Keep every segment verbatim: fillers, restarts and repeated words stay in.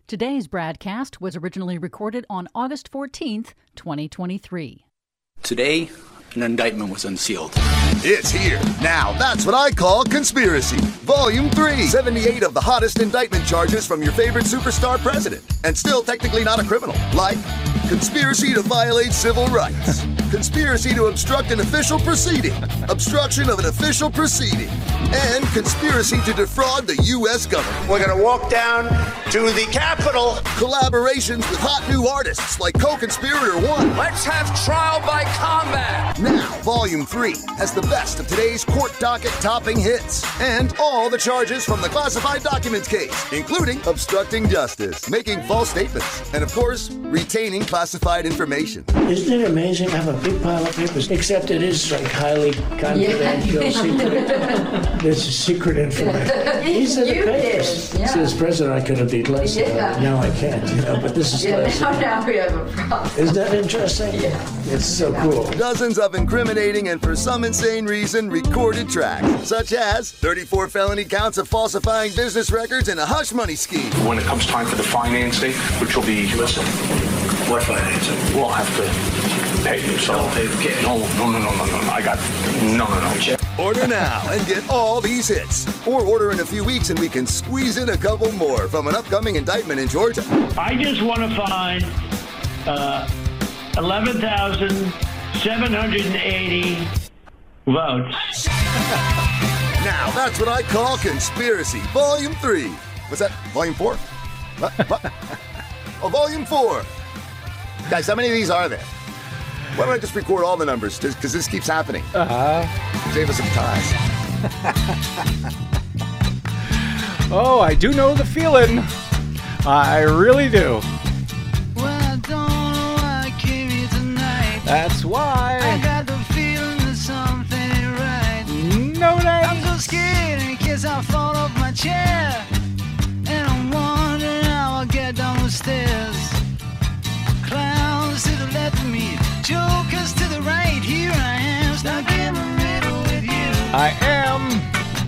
Today's broadcast was originally recorded on August fourteenth, twenty twenty-three. Today, an indictment was unsealed. It's here. Now, that's what I call conspiracy. Volume three. seventy-eight of the hottest indictment charges from your favorite superstar president. And still technically not a criminal. Like conspiracy to violate civil rights. Conspiracy to obstruct an official proceeding. Obstruction of an official proceeding. And conspiracy to defraud the U S government. We're going to walk down to the Capitol. Collaborations with hot new artists like Co-Conspirator One. Let's have trial by combat. Now, Volume three has the best of today's court docket topping hits. And all the charges from the classified documents case, including obstructing justice, making false statements, and of course, retaining classified information. Isn't it amazing? I have a big pile of papers, except it is like highly confidential, yeah. secret. There's secret information. These are the papers. Did, yeah. So as president, I could have been less. Yeah. Uh, now I can't, you know, but this is yeah, less. Now, now we have a problem. Isn't that interesting? Yeah. It's so cool. Dozens of incriminating and for some insane reason recorded tracks, such as thirty-four felony counts of falsifying business records and a hush money scheme. When it comes time for the financing, which will be... Listen, what financing? We'll have to pay you, so... Don't pay the kid. No, no, no, no, no, no, I got... No, no, no. Order now and get all these hits. Or order in a few weeks and we can squeeze in a couple more from an upcoming indictment in Georgia. I just want to find uh, eleven thousand seven hundred eighty votes. Now, that's what I call conspiracy. Volume three. What's that? Volume four? What? What? Oh, volume four. Guys, how many of these are there? Why don't I just record all the numbers? Because this keeps happening. Uh-huh. Save us some time. Oh, I do know the feeling. I really do. Well, I don't know why I came here tonight. That's why. I got the feeling that something ain't right. No names. I'm so scared in case I fall off my chair. And I'm wondering how I'll get down the stairs. Clowns to the left of me, jokers to the right. Here I am, stuck in the middle with you. I am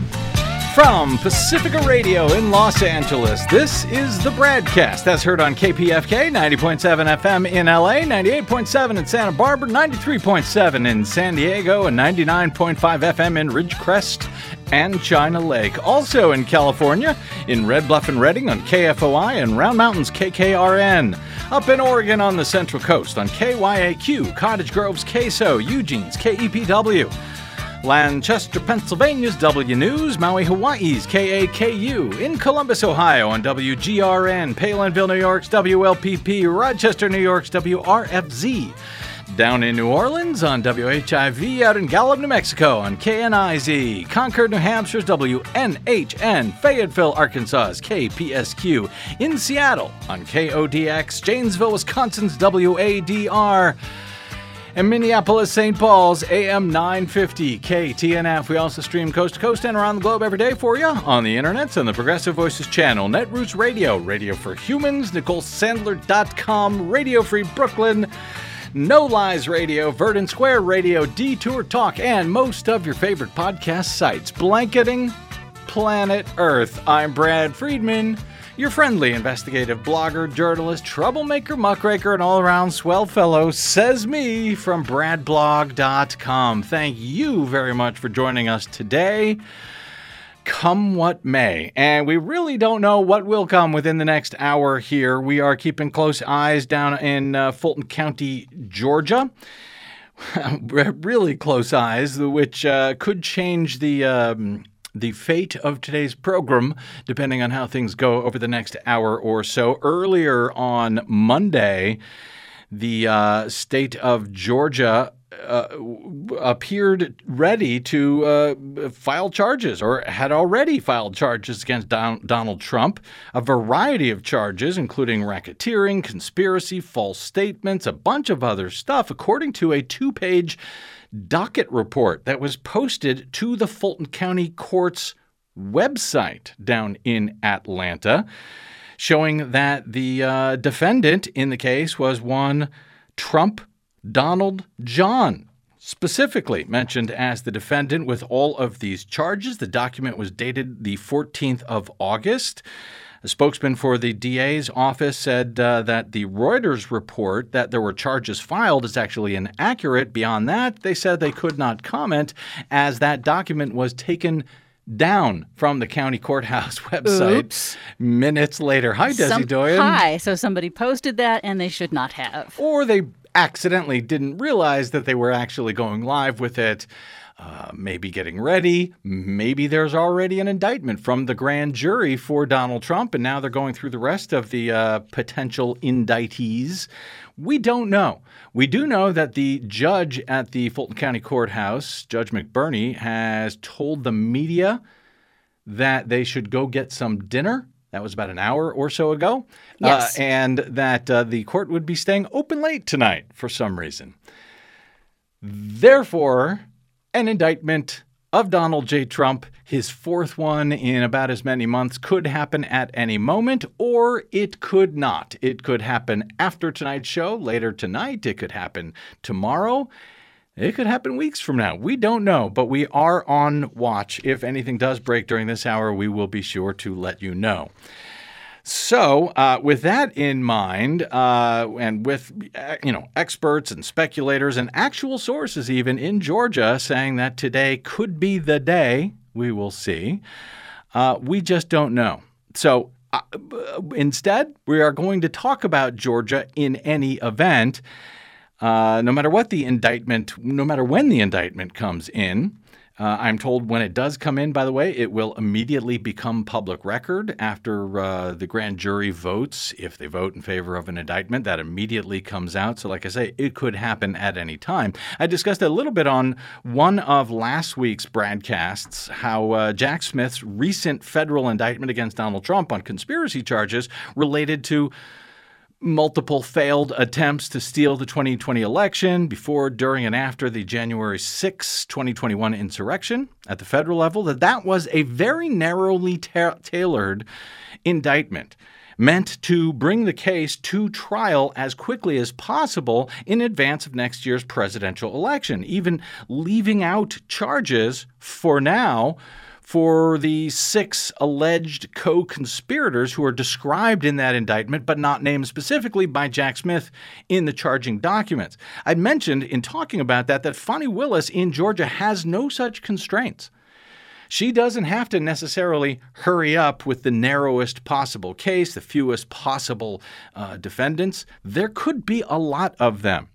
from Pacifica Radio in Los Angeles. This is the broadcast. That's heard on K P F K, ninety point seven F M in L A, ninety-eight point seven in Santa Barbara, ninety-three point seven in San Diego, and ninety-nine point five F M in Ridgecrest and China Lake. Also in California, in Red Bluff and Redding on K F O I and Round Mountain's K K R N. Up in Oregon on the Central Coast on K Y A Q, Cottage Grove's K S O, Eugene's K E P W. Lancaster, Pennsylvania's W News, Maui, Hawaii's K A K U, in Columbus, Ohio on W G R N, Palinville, New York's W L P P, Rochester, New York's W R F Z, down in New Orleans on W H I V, out in Gallup, New Mexico on K N I Z, Concord, New Hampshire's W N H N, Fayetteville, Arkansas's K P S Q, in Seattle on K O D X, Janesville, Wisconsin's W A D R, and Minneapolis, Saint Paul's A M nine fifty K T N F. We also stream coast to coast and around the globe every day for you on the internets and the Progressive Voices channel, Netroots Radio, Radio for Humans, Nicole Sandler dot com, Radio Free Brooklyn, No Lies Radio, Verdant Square Radio, Detour Talk, and most of your favorite podcast sites, blanketing planet Earth. I'm Brad Friedman, your friendly investigative blogger, journalist, troublemaker, muckraker, and all-around swell fellow, says me, from brad blog dot com. Thank you very much for joining us today. Come what may. And we really don't know what will come within the next hour here. We are keeping close eyes down in uh, Fulton County, Georgia. Really close eyes, which uh, could change the... Um, the fate of today's program, depending on how things go over the next hour or so. Earlier on Monday, the uh, state of Georgia uh, appeared ready to uh, file charges, or had already filed charges against Don- Donald Trump, a variety of charges, including racketeering, conspiracy, false statements, a bunch of other stuff, according to a two-page docket report that was posted to the Fulton County Court's website down in Atlanta, showing that the uh, defendant in the case was one Trump Donald John, specifically mentioned as the defendant with all of these charges. The document was dated the fourteenth of August. A spokesman for the D A's office said uh, that the Reuters report that there were charges filed is actually inaccurate. Beyond that, they said they could not comment as that document was taken down from the county courthouse website Oops. minutes later. Hi, Desi Some, Doyen. Hi. So somebody posted that and they should not have. Or they accidentally didn't realize that they were actually going live with it. Uh, maybe getting ready. Maybe there's already an indictment from the grand jury for Donald Trump, and now they're going through the rest of the uh, potential indictees. We don't know. We do know that the judge at the Fulton County Courthouse, Judge McBurney, has told the media that they should go get some dinner. That was about an hour or so ago. Yes. Uh, and that uh, the court would be staying open late tonight for some reason. Therefore, an indictment of Donald J. Trump, his fourth one in about as many months, could happen at any moment, or it could not. It could happen after tonight's show, later tonight. It could happen tomorrow. It could happen weeks from now. We don't know, but we are on watch. If anything does break during this hour, we will be sure to let you know. So uh, with that in mind, uh, and with uh, you know experts and speculators and actual sources even in Georgia saying that today could be the day, we will see, uh, we just don't know. So uh, instead, we are going to talk about Georgia in any event, uh, no matter what the indictment, no matter when the indictment comes in. Uh, I'm told when it does come in, by the way, it will immediately become public record after uh, the grand jury votes. If they vote in favor of an indictment, that immediately comes out. So like I say, it could happen at any time. I discussed a little bit on one of last week's broadcasts how uh, Jack Smith's recent federal indictment against Donald Trump on conspiracy charges related to multiple failed attempts to steal the twenty twenty election before, during, and after the January sixth, twenty twenty-one insurrection at the federal level, that that was a very narrowly ta- tailored indictment meant to bring the case to trial as quickly as possible in advance of next year's presidential election, even leaving out charges for now for the six alleged co-conspirators who are described in that indictment but not named specifically by Jack Smith in the charging documents. I mentioned in talking about that that Fani Willis in Georgia has no such constraints. She doesn't have to necessarily hurry up with the narrowest possible case, the fewest possible uh, defendants. There could be a lot of them.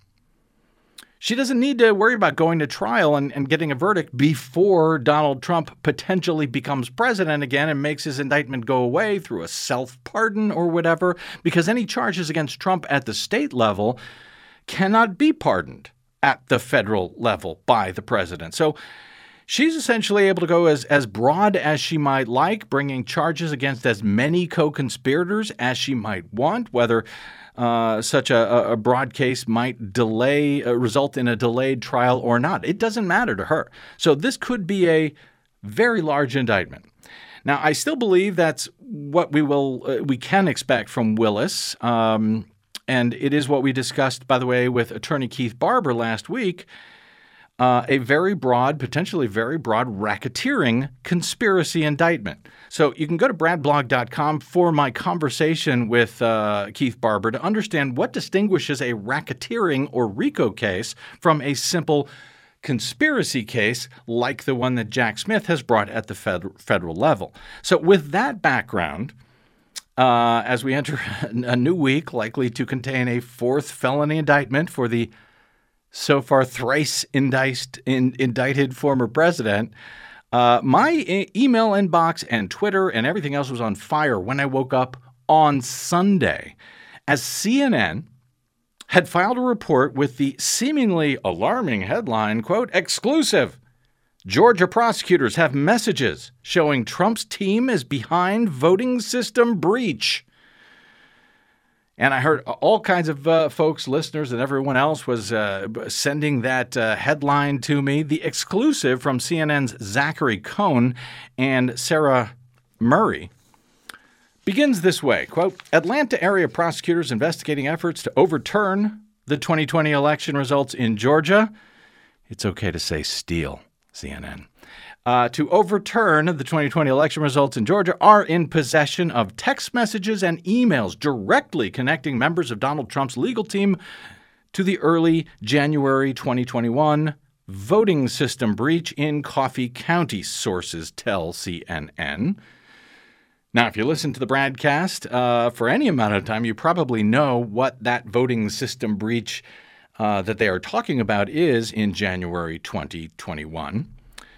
She doesn't need to worry about going to trial and, and getting a verdict before Donald Trump potentially becomes president again and makes his indictment go away through a self-pardon or whatever, because any charges against Trump at the state level cannot be pardoned at the federal level by the president. So she's essentially able to go as, as broad as she might like, bringing charges against as many co-conspirators as she might want, whether Uh, such a, a broad case might delay, uh, result in a delayed trial or not. It doesn't matter to her. So this could be a very large indictment. Now, I still believe that's what we will, uh, we can expect from Willis. Um, and it is what we discussed, by the way, with attorney Keith Barber last week. Uh, a very broad, potentially very broad racketeering conspiracy indictment. So you can go to brad blog dot com for my conversation with uh, Keith Barber to understand what distinguishes a racketeering or RICO case from a simple conspiracy case like the one that Jack Smith has brought at the fed- federal level. So with that background, uh, as we enter a new week likely to contain a fourth felony indictment for the so far thrice indicted, in, indicted former president, uh, my e- email inbox and Twitter and everything else was on fire when I woke up on Sunday, as C N N had filed a report with the seemingly alarming headline, quote, "Exclusive. Georgia prosecutors have messages showing Trump's team is behind voting system breach." And I heard all kinds of uh, folks, listeners, and everyone else was uh, sending that uh, headline to me. The exclusive from C N N's Zachary Cohn and Sarah Murray begins this way, quote, "Atlanta area prosecutors investigating efforts to overturn the twenty twenty election results in Georgia." It's okay to say steal, C N N. uh, to overturn the twenty twenty election results in Georgia are in possession of text messages and emails directly connecting members of Donald Trump's legal team to the early January twenty twenty-one voting system breach in Coffee County, sources tell C N N. Now, if you listen to the broadcast uh, for any amount of time, you probably know what that voting system breach uh, that they are talking about is in January twenty twenty-one.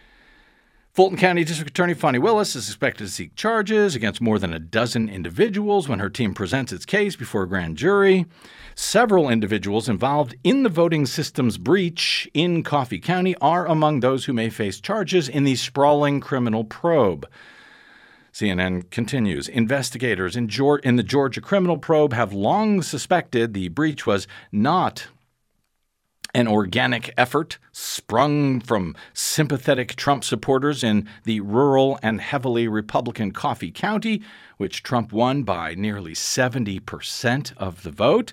Fulton County District Attorney Fani Willis is expected to seek charges against more than a dozen individuals when her team presents its case before a grand jury. Several individuals involved in the voting system's breach in Coffee County are among those who may face charges in the sprawling criminal probe. C N N continues, investigators in, Geor- in the Georgia criminal probe have long suspected the breach was not an organic effort sprung from sympathetic Trump supporters in the rural and heavily Republican Coffee County, which Trump won by nearly seventy percent of the vote.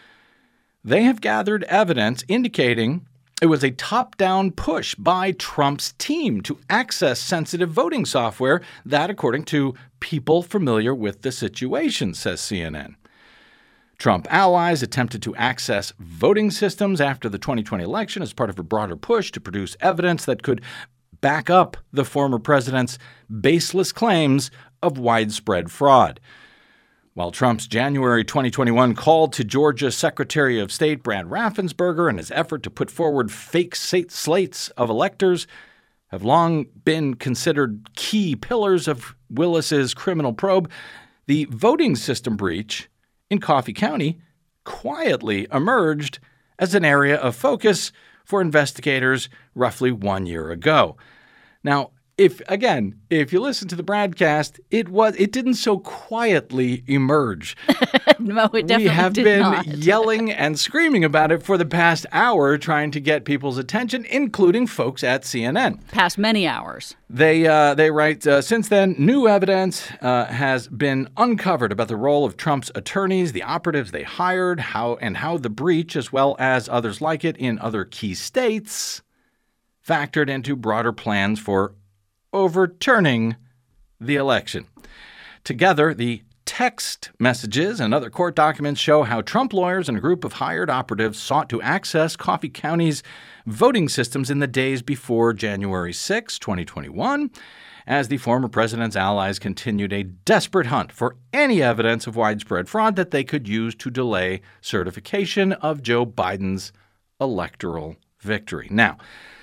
They have gathered evidence indicating it was a top-down push by Trump's team to access sensitive voting software that, according to people familiar with the situation, says C N N. Trump allies attempted to access voting systems after the twenty twenty election as part of a broader push to produce evidence that could back up the former president's baseless claims of widespread fraud. While Trump's January twenty twenty-one call to Georgia Secretary of State Brad Raffensperger and his effort to put forward fake slates of electors have long been considered key pillars of Willis's criminal probe, the voting system breach in Coffee County quietly emerged as an area of focus for investigators roughly one year ago. Now, If again, if you listen to the broadcast, it was it didn't so quietly emerge. No, it definitely We have did been not. yelling and screaming about it for the past hour, trying to get people's attention, including folks at C N N. Past many hours. They uh, they write, uh, since then, new evidence uh, has been uncovered about the role of Trump's attorneys, the operatives they hired, how and how the breach, as well as others like it in other key states, factored into broader plans for overturning the election. Together, the text messages and other court documents show how Trump lawyers and a group of hired operatives sought to access Coffee County's voting systems in the days before January sixth, twenty twenty-one, as the former president's allies continued a desperate hunt for any evidence of widespread fraud that they could use to delay certification of Joe Biden's electoral victory. Now,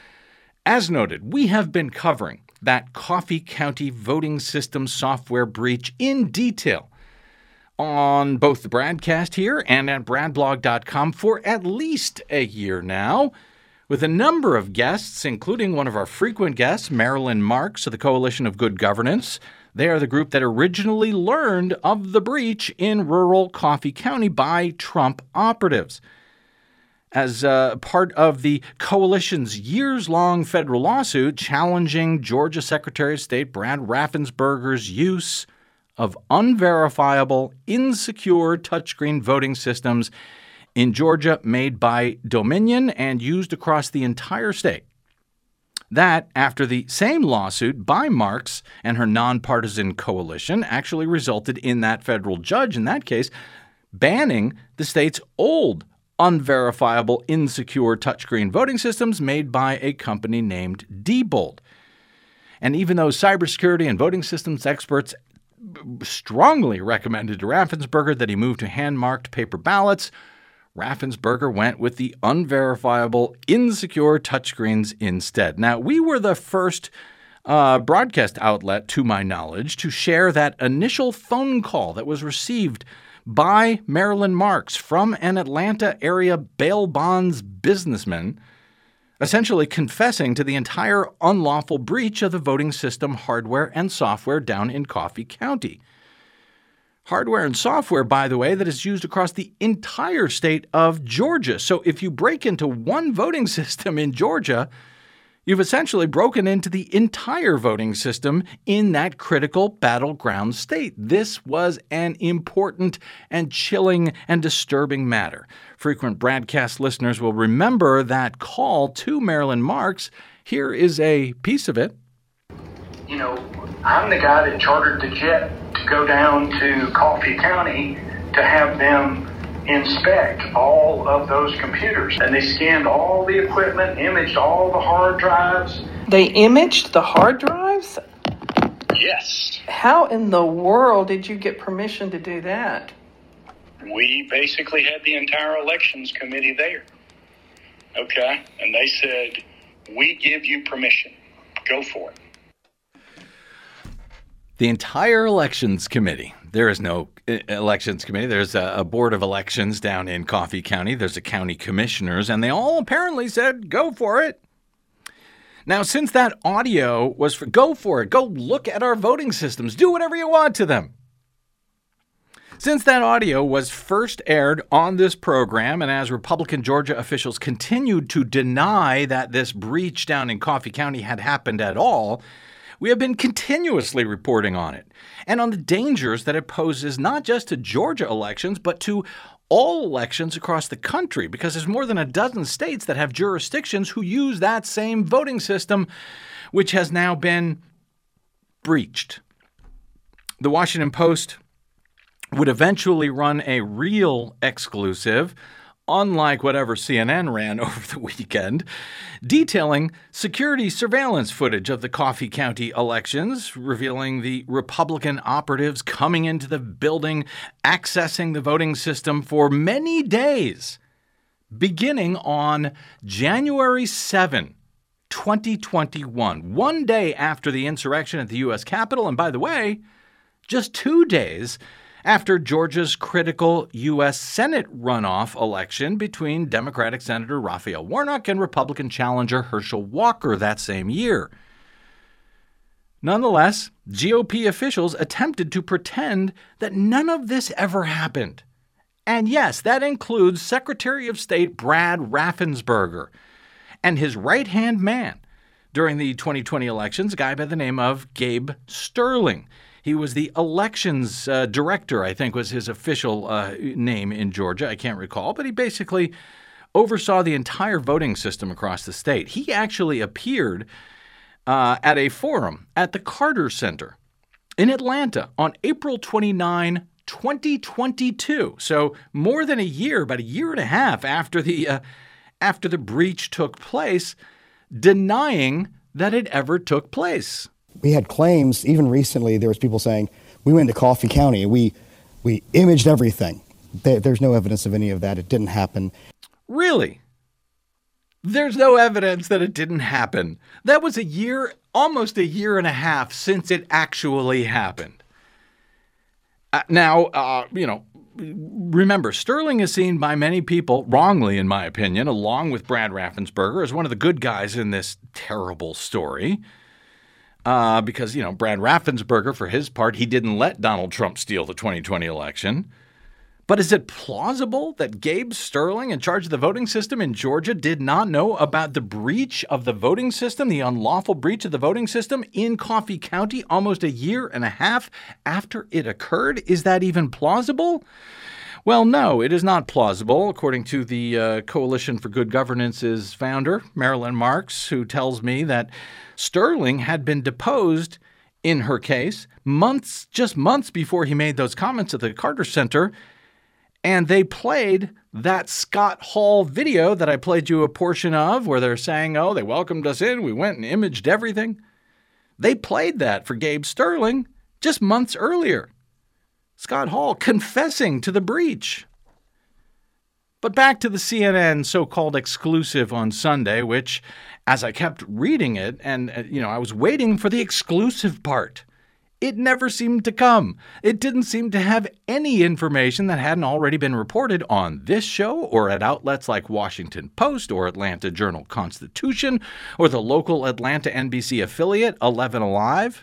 as noted, we have been covering that Coffee County voting system software breach in detail on both the broadcast here and at brad blog dot com for at least a year now, with a number of guests, including one of our frequent guests, Marilyn Marks of the Coalition of Good Governance. They are the group that originally learned of the breach in rural Coffee County by Trump operatives. As uh, part of the coalition's years-long federal lawsuit challenging Georgia Secretary of State Brad Raffensperger's use of unverifiable, insecure touchscreen voting systems in Georgia made by Dominion and used across the entire state. That, after the same lawsuit by Marks and her nonpartisan coalition, actually resulted in that federal judge, in that case, banning the state's old unverifiable, insecure touchscreen voting systems made by a company named Diebold. And even though cybersecurity and voting systems experts strongly recommended to Raffensperger that he move to hand-marked paper ballots, Raffensperger went with the unverifiable, insecure touchscreens instead. Now, we were the first uh, broadcast outlet, to my knowledge, to share that initial phone call that was received by Marilyn Marks from an Atlanta area bail bonds businessman, essentially confessing to the entire unlawful breach of the voting system hardware and software down in Coffee County. Hardware and software, by the way, that is used across the entire state of Georgia. So if you break into one voting system in Georgia, you've essentially broken into the entire voting system in that critical battleground state. This was an important and chilling and disturbing matter. Frequent broadcast listeners will remember that call to Marilyn Marks. Here is a piece of it you know, I'm the guy that chartered the jet to go down to Coffee County to have them inspect all of those computers. And they scanned all the equipment, imaged all the hard drives. They imaged the hard drives? Yes. How in the world did you get permission to do that? We basically had the entire elections committee there. Okay? And they said, we give you permission. Go for it. The entire elections committee. There is no elections committee. There's a, a board of elections down in Coffee County. There's a county commissioners, and they all apparently said, go for it. Now, since that audio was for go for it, go look at our voting systems, do whatever you want to them. Since that audio was first aired on this program, and as Republican Georgia officials continued to deny that this breach down in Coffee County had happened at all, we have been continuously reporting on it and on the dangers that it poses not just to Georgia elections, but to all elections across the country, because there's more than a dozen states that have jurisdictions who use that same voting system, which has now been breached. The Washington Post would eventually run a real exclusive, unlike whatever C N N ran over the weekend, detailing security surveillance footage of the Coffee County elections, revealing the Republican operatives coming into the building, accessing the voting system for many days, beginning on January seventh, twenty twenty-one, one day after the insurrection at the U S Capitol, and by the way, just two days after Georgia's critical U S Senate runoff election between Democratic Senator Raphael Warnock and Republican challenger Herschel Walker that same year. Nonetheless, G O P officials attempted to pretend that none of this ever happened. And yes, that includes Secretary of State Brad Raffensperger and his right-hand man during the twenty twenty elections, a guy by the name of Gabe Sterling. He was the elections uh, director, I think was his official uh, name in Georgia. I can't recall, but he basically oversaw the entire voting system across the state. He actually appeared uh, at a forum at the Carter Center in Atlanta on April twenty-ninth, twenty twenty-two. So more than a year, about a year and a half after the uh, after the breach took place, denying that it ever took place. We had claims, even recently, there was people saying, we went to Coffee County, we we imaged everything. There, there's no evidence of any of that. It didn't happen. Really? There's no evidence that it didn't happen. That was a year, almost a year and a half since it actually happened. Uh, now, uh, you know, remember, Sterling is seen by many people, wrongly in my opinion, along with Brad Raffensperger, as one of the good guys in this terrible story. Uh, because, you know, Brad Raffensperger, for his part, he didn't let Donald Trump steal the twenty twenty election. But is it plausible that Gabe Sterling, in charge of the voting system in Georgia, did not know about the breach of the voting system, the unlawful breach of the voting system in Coffee County almost a year and a half after it occurred? Is that even plausible? Well, no, it is not plausible, according to the uh, Coalition for Good Governance's founder, Marilyn Marks, who tells me that Sterling had been deposed in her case months, just months before he made those comments at the Carter Center, and they played that Scott Hall video that I played you a portion of, where they're saying, oh, they welcomed us in, we went and imaged everything. They played that for Gabe Sterling just months earlier. Scott Hall confessing to the breach. But back to the C N N so-called exclusive on Sunday, which, as I kept reading it, and, uh, you know, I was waiting for the exclusive part, it never seemed to come. It didn't seem to have any information that hadn't already been reported on this show or at outlets like Washington Post or Atlanta Journal-Constitution or the local Atlanta N B C affiliate, eleven Alive.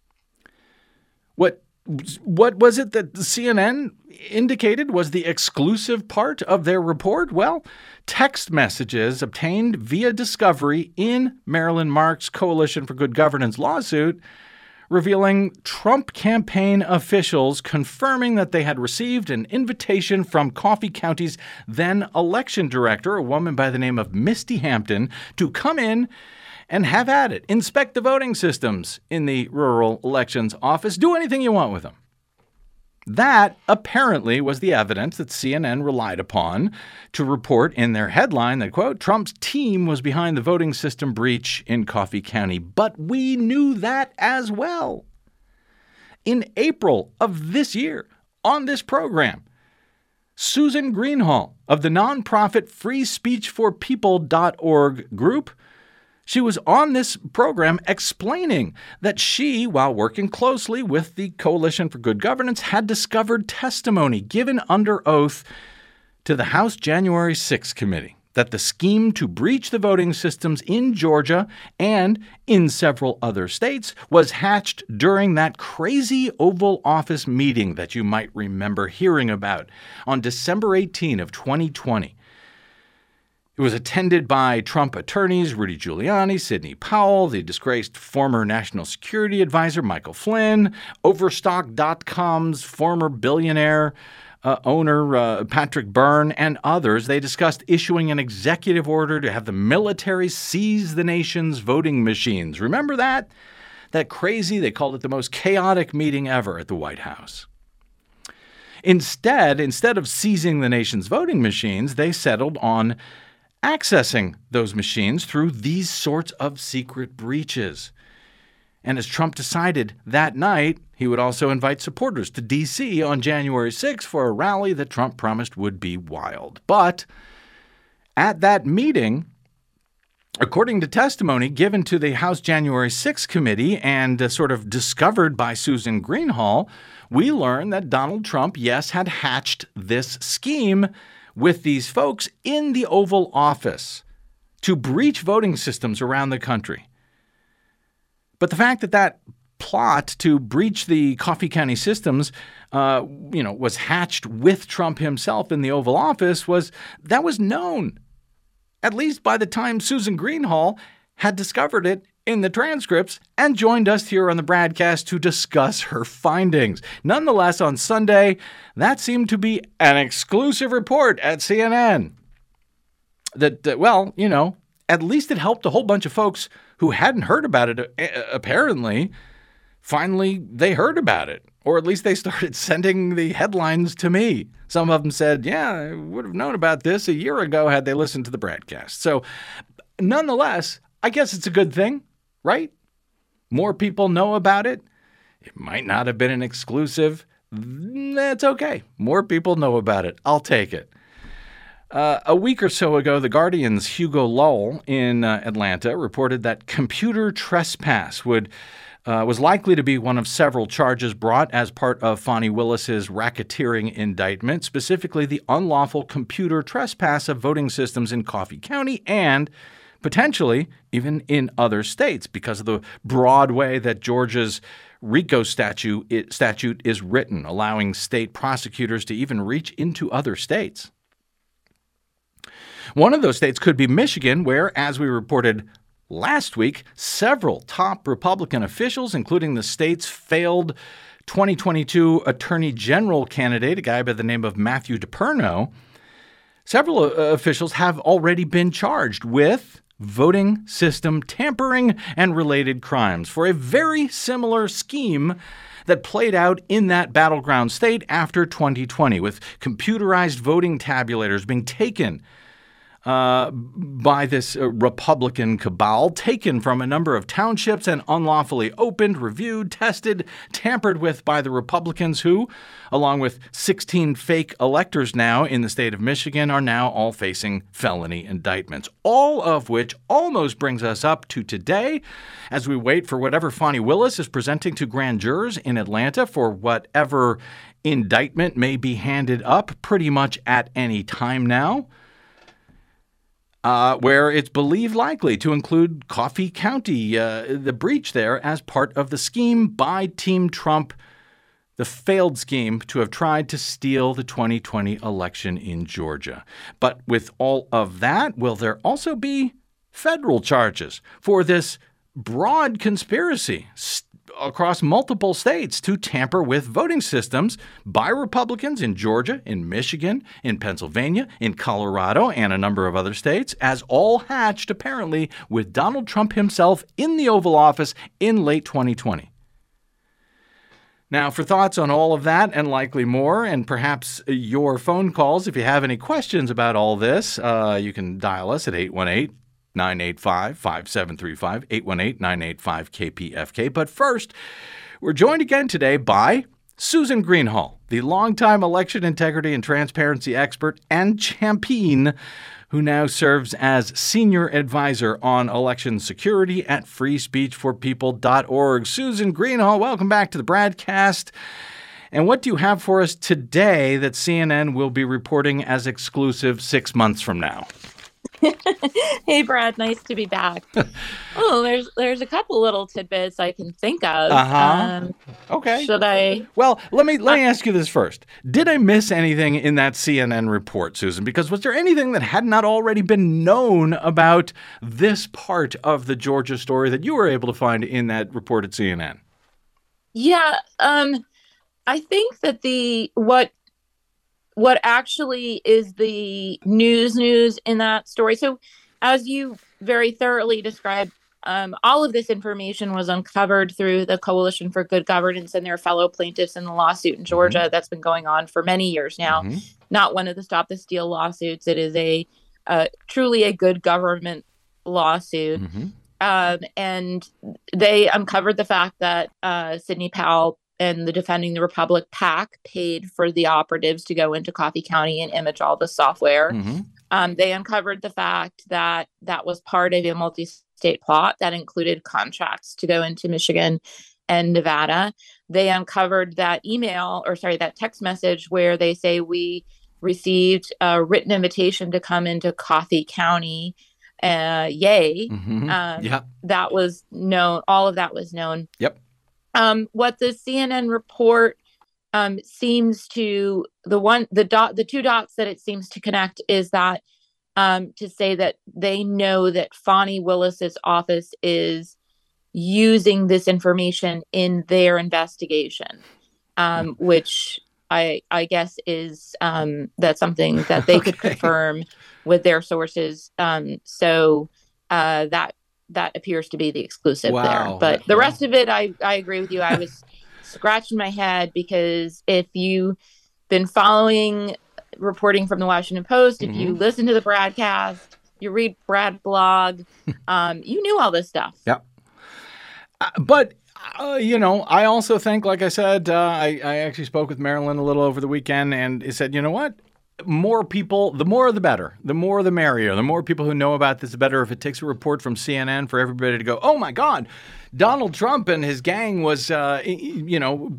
What What was it that the C N N indicated was the exclusive part of their report? Well, text messages obtained via discovery in Marilyn Marks' Coalition for Good Governance lawsuit, revealing Trump campaign officials confirming that they had received an invitation from Coffee County's then election director, a woman by the name of Misty Hampton, to come in and have at it. Inspect the voting systems in the rural elections office. Do anything you want with them. That apparently was the evidence that C N N relied upon to report in their headline that, quote, Trump's team was behind the voting system breach in Coffee County. But we knew that as well. In April of this year, on this program, Susan Greenhalgh of the nonprofit free speech for people dot org group, she was on this program explaining that she, while working closely with the Coalition for Good Governance, had discovered testimony given under oath to the House January sixth committee that the scheme to breach the voting systems in Georgia and in several other states was hatched during that crazy Oval Office meeting that you might remember hearing about on December eighteenth of twenty twenty. It was attended by Trump attorneys Rudy Giuliani, Sidney Powell, the disgraced former National Security Advisor Michael Flynn, Overstock dot com's former billionaire uh, owner uh, Patrick Byrne, and others. They discussed issuing an executive order to have the military seize the nation's voting machines. Remember that? That crazy, they called it the most chaotic meeting ever at the White House. Instead, instead of seizing the nation's voting machines, they settled on accessing those machines through these sorts of secret breaches. And as Trump decided that night, he would also invite supporters to D C on January sixth for a rally that Trump promised would be wild. But at that meeting, according to testimony given to the House January sixth committee and uh, sort of discovered by Susan Greenhalgh, we learned that Donald Trump, yes, had hatched this scheme with these folks in the Oval Office to breach voting systems around the country. But the fact that that plot to breach the Coffee County systems, uh, you know, was hatched with Trump himself in the Oval Office was that was known, at least by the time Susan Greenhalgh had discovered it in the transcripts and joined us here on the Bradcast to discuss her findings. Nonetheless, on Sunday, that seemed to be an exclusive report at C N N. That, that, well, you know, at least it helped a whole bunch of folks who hadn't heard about it, apparently. Finally, they heard about it, or at least they started sending the headlines to me. Some of them said, yeah, I would have known about this a year ago had they listened to the Bradcast. So, nonetheless, I guess it's a good thing, right? More people know about it. It might not have been an exclusive. That's okay. More people know about it. I'll take it. Uh, a week or so ago, The Guardian's Hugo Lowell in uh, Atlanta reported that computer trespass would uh, was likely to be one of several charges brought as part of Fani Willis's racketeering indictment, specifically the unlawful computer trespass of voting systems in Coffee County and potentially even in other states because of the broad way that Georgia's RICO statute, it, statute is written, allowing state prosecutors to even reach into other states. One of those states could be Michigan, where, as we reported last week, several top Republican officials, including the state's failed twenty twenty-two Attorney General candidate, a guy by the name of Matthew DePerno, several uh, officials have already been charged with voting system tampering and related crimes for a very similar scheme that played out in that battleground state after twenty twenty, with computerized voting tabulators being taken Uh, by this uh, Republican cabal, taken from a number of townships and unlawfully opened, reviewed, tested, tampered with by the Republicans who, along with sixteen fake electors now in the state of Michigan, are now all facing felony indictments, all of which almost brings us up to today as we wait for whatever Fani Willis is presenting to grand jurors in Atlanta for whatever indictment may be handed up pretty much at any time now. Uh, where it's believed likely to include Coffee County, uh, the breach there as part of the scheme by Team Trump, the failed scheme to have tried to steal the twenty twenty election in Georgia. But with all of that, will there also be federal charges for this broad conspiracy st- across multiple states to tamper with voting systems by Republicans in Georgia, in Michigan, in Pennsylvania, in Colorado, and a number of other states, as all hatched apparently with Donald Trump himself in the Oval Office in late twenty twenty. Now, for thoughts on all of that and likely more, and perhaps your phone calls, if you have any questions about all this, uh, you can dial us at eight one eight, nine eight five, five seven three five, eight one eight, nine eight five, K P F K. But first, we're joined again today by Susan Greenhalgh, the longtime election integrity and transparency expert and champion, who now serves as Senior Advisor on Election Security at free speech for people dot org. Susan Greenhalgh, welcome back to the Bradcast. And what do you have for us today that C N N will be reporting as exclusive six months from now? Hey, Brad, nice to be back. Oh, there's there's a couple little tidbits I can think of. Uh-huh. Um, okay. Should I? Well, let me let me ask you this first. Did I miss anything in that C N N report, Susan? Because was there anything that had not already been known about this part of the Georgia story that you were able to find in that report at C N N? Yeah, um, I think that the what what actually is the news news in that story. So, as you very thoroughly described, um, all of this information was uncovered through the Coalition for Good Governance and their fellow plaintiffs in the lawsuit in Georgia mm-hmm. that's been going on for many years now. Mm-hmm. Not one of the Stop the Steal lawsuits. It is a uh, truly a good government lawsuit. Mm-hmm. Um, and they uncovered the fact that uh, Sidney Powell and the Defending the Republic PAC paid for the operatives to go into Coffee County and image all the software. Mm-hmm. Um, they uncovered the fact that that was part of a multi-state plot that included contracts to go into Michigan and Nevada. They uncovered that email, or sorry, that text message where they say we received a written invitation to come into Coffee County. Uh, yay. Mm-hmm. Um, yeah. That was known. All of that was known. Yep. Um, what the C N N report um, seems to the one the dot the two dots that it seems to connect is that um, to say that they know that Fani Willis's office is using this information in their investigation, um, which I I guess is um, that's something that they okay. could confirm with their sources. Um, so uh, that. That appears to be the exclusive wow. there. But the rest of it, I, I agree with you. I was scratching my head because if you've been following reporting from the Washington Post, if mm-hmm. you listen to the Bradcast, you read Brad blog, um, you knew all this stuff. Yep. Uh, but, uh, you know, I also think, like I said, uh, I, I actually spoke with Marilyn a little over the weekend and he said, you know what? More people, the more the better. The more the merrier. The more people who know about this, the better. If it takes a report from C N N for everybody to go, oh, my God, Donald Trump and his gang was, uh, you know,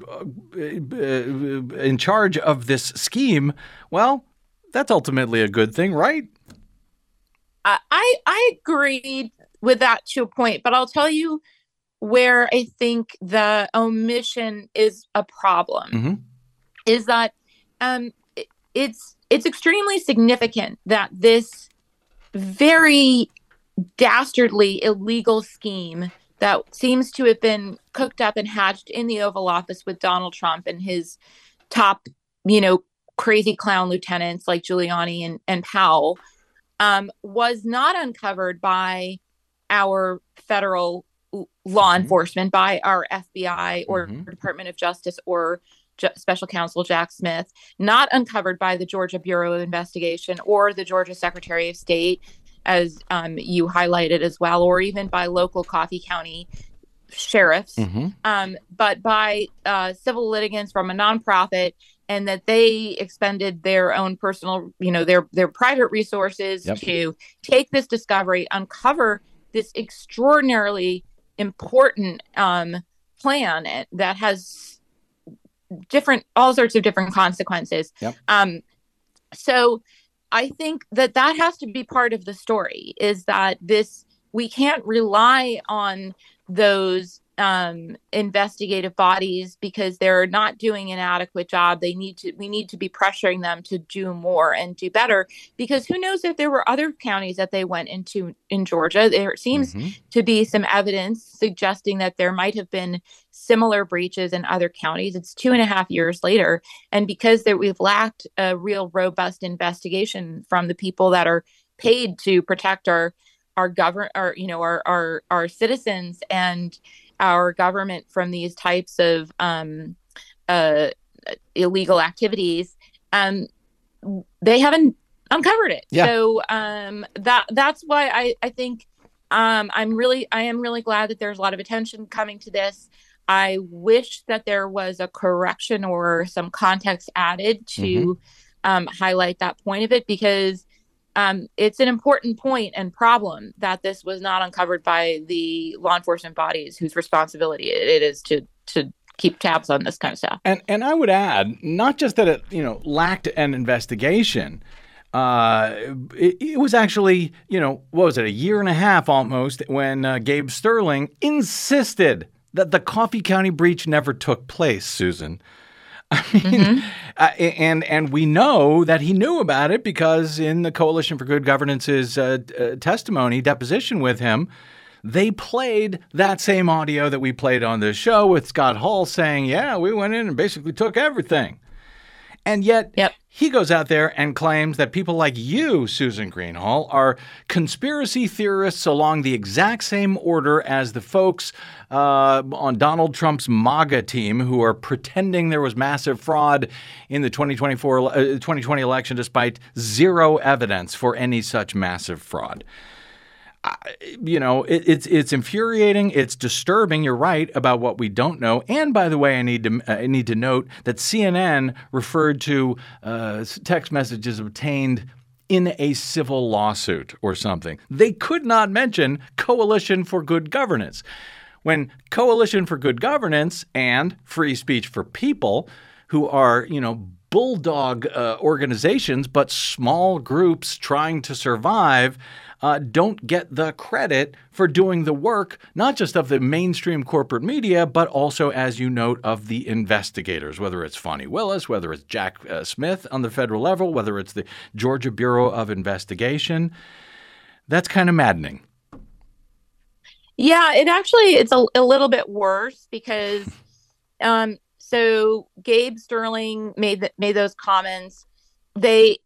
in charge of this scheme. Well, that's ultimately a good thing, right? I, I agreed with that to a point, but I'll tell you where I think the omission is a problem. Mm-hmm. Is that um, it, it's It's extremely significant that this very dastardly illegal scheme that seems to have been cooked up and hatched in the Oval Office with Donald Trump and his top, you know, crazy clown lieutenants like Giuliani and, and Powell um, was not uncovered by our federal law mm-hmm. enforcement, by our F B I or mm-hmm. Department of Justice or Special Counsel Jack Smith, not uncovered by the Georgia Bureau of Investigation or the Georgia Secretary of State, as um, you highlighted as well, or even by local Coffee County sheriffs, mm-hmm. um, but by uh, civil litigants from a nonprofit, and that they expended their own personal, you know, their their private resources yep. to take this discovery, uncover this extraordinarily important um, plan that has different, all sorts of different consequences. Yep. Um, so I think that that has to be part of the story, is that this, we can't rely on those um, investigative bodies because they're not doing an adequate job. They need to, we need to be pressuring them to do more and do better, because who knows if there were other counties that they went into in Georgia. There seems mm-hmm. to be some evidence suggesting that there might have been similar breaches in other counties. It's two and a half years later. And because there, we've lacked a real robust investigation from the people that are paid to protect our, our government, our, you know, our, our, our citizens and our government from these types of um, uh, illegal activities, um, they haven't uncovered it. Yeah. So um, that that's why I I think um, I'm really I am really glad that there's a lot of attention coming to this. I wish that there was a correction or some context added to mm-hmm. um, highlight that point of it, because Um, it's an important point and problem that this was not uncovered by the law enforcement bodies whose responsibility it, it is to to keep tabs on this kind of stuff. And and I would add, not just that it you know lacked an investigation, uh, it, it was actually you know what was it a year and a half almost when uh, Gabe Sterling insisted that the Coffee County breach never took place, Susan. I mean, mm-hmm. uh, and and we know that he knew about it because in the Coalition for Good Governance's uh, uh, testimony deposition with him, they played that same audio that we played on this show with Scott Hall saying, yeah, we went in and basically took everything. And yet yep. he goes out there and claims that people like you, Susan Greenhalgh, are conspiracy theorists along the exact same order as the folks uh, on Donald Trump's MAGA team who are pretending there was massive fraud in the twenty twenty-four, uh, twenty twenty election despite zero evidence for any such massive fraud. Uh, you know, it, it's it's infuriating. It's disturbing. You're right about what we don't know. And by the way, I need to uh, I need to note that C N N referred to uh, text messages obtained in a civil lawsuit or something. They could not mention Coalition for Good Governance. When Coalition for Good Governance and Free Speech for People, who are, you know, bulldog uh, organizations, but small groups trying to survive, uh, don't get the credit for doing the work, not just of the mainstream corporate media, but also, as you note, of the investigators, whether it's Fani Willis, whether it's Jack uh, Smith on the federal level, whether it's the Georgia Bureau of Investigation. That's kind of maddening. Yeah, it actually, it's a, a little bit worse because um, so Gabe Sterling made the, made those comments. They,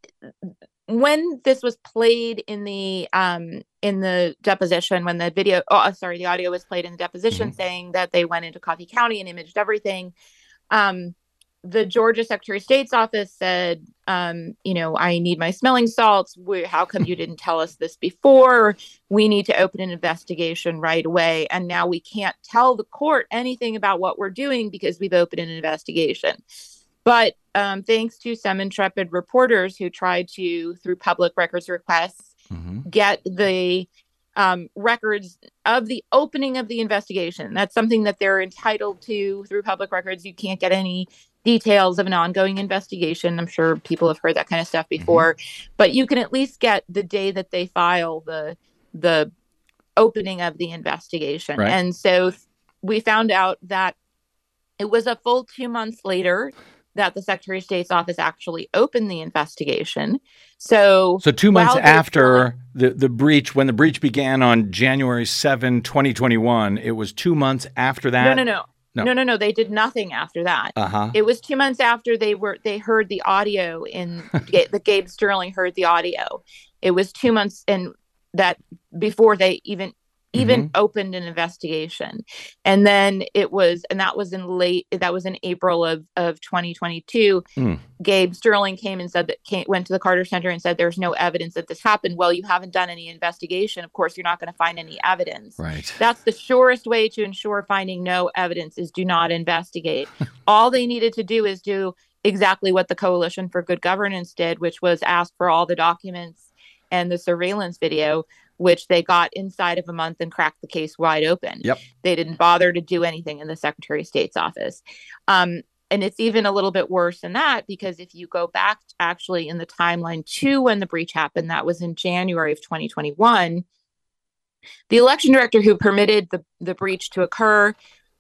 when this was played in the um, in the deposition, when the video, oh, sorry, the audio was played in the deposition mm-hmm. saying that they went into Coffee County and imaged everything. Um, the Georgia Secretary of State's office said, um, you know, I need my smelling salts. We, how come you didn't tell us this before? We need to open an investigation right away. And now we can't tell the court anything about what we're doing because we've opened an investigation. But um, thanks to some intrepid reporters who tried to, through public records requests, mm-hmm. get the um, records of the opening of the investigation. That's something that they're entitled to through public records. You can't get any details of an ongoing investigation. I'm sure people have heard that kind of stuff before, mm-hmm. but you can at least get the day that they file the the opening of the investigation. Right. And so we found out that it was a full two months later that the Secretary of State's office actually opened the investigation. So, so two months after the, the breach, when the breach began on January seventh, twenty twenty-one, it was two months after that? No, no, no. No. no, no, no. They did nothing after that. Uh-huh. It was two months after they were they heard the audio in the Gabe Sterling heard the audio. It was two months and that before they even even mm-hmm. opened an investigation. And then it was and that was in late that was in April of, of twenty twenty-two. Mm. Gabe Sterling came and said that came, went to the Carter Center and said there's no evidence that this happened. Well, you haven't done any investigation. Of course, you're not going to find any evidence. Right. That's the surest way to ensure finding no evidence is do not investigate. All they needed to do is do exactly what the Coalition for Good Governance did, which was ask for all the documents and the surveillance video, which they got inside of a month and cracked the case wide open. Yep. They didn't bother to do anything in the Secretary of State's office. Um, and it's even a little bit worse than that, because if you go back actually in the timeline to when the breach happened, that was in January of twenty twenty-one, the election director who permitted the, the breach to occur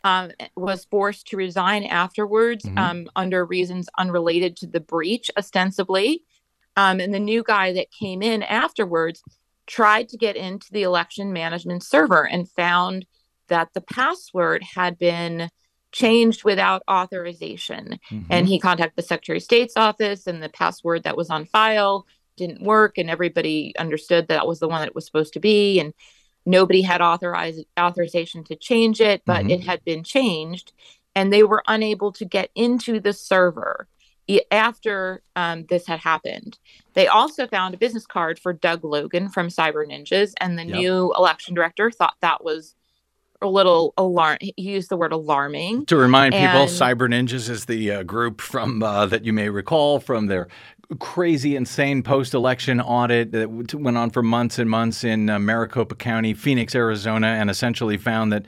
um, was forced to resign afterwards Mhm. um, under reasons unrelated to the breach, ostensibly. Um, and the new guy that came in afterwards tried to get into the election management server and found that the password had been changed without authorization. Mhm. And he contacted the Secretary of State's office, and the password that was on file didn't work, and everybody understood that was the one that it was supposed to be, and nobody had authorized authorization to change it, but Mhm. it had been changed, and they were unable to get into the server e- after um, this had happened. They also found a business card for Doug Logan from Cyber Ninjas, and the Yep. new election director thought that was a little alarm. He used the word alarming. To remind people, And- Cyber Ninjas is the uh, group from uh, that you may recall from their crazy, insane post-election audit that w- went on for months and months in uh, Maricopa County, Phoenix, Arizona, and essentially found that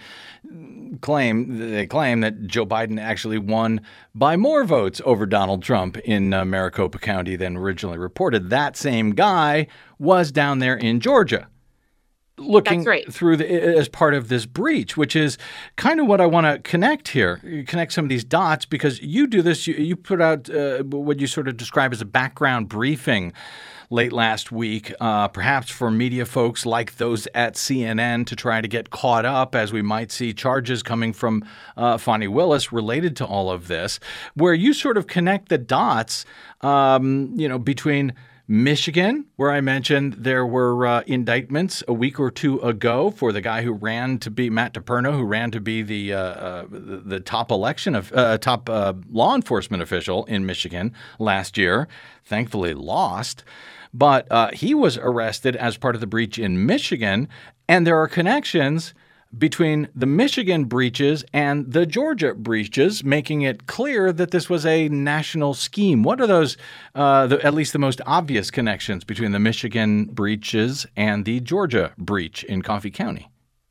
claim they claim that Joe Biden actually won by more votes over Donald Trump in uh, Maricopa County than originally reported. That same guy was down there in Georgia, looking That's right. through the, as part of this breach, which is kind of what I want to connect here, connect some of these dots, because you do this, you, you put out uh, what you sort of describe as a background briefing late last week, uh, perhaps for media folks like those at C N N to try to get caught up as we might see charges coming from uh, Fani Willis related to all of this, where you sort of connect the dots, um, you know, between Michigan, where I mentioned there were uh, indictments a week or two ago for the guy who ran to be Matt DePerno, who ran to be the uh, uh, the, the top election of uh, top uh, law enforcement official in Michigan last year. Thankfully, lost, but uh, he was arrested as part of the breach in Michigan, and there are connections between the Michigan breaches and the Georgia breaches, making it clear that this was a national scheme. What are those, uh, the, at least the most obvious connections between the Michigan breaches and the Georgia breach in Coffee County?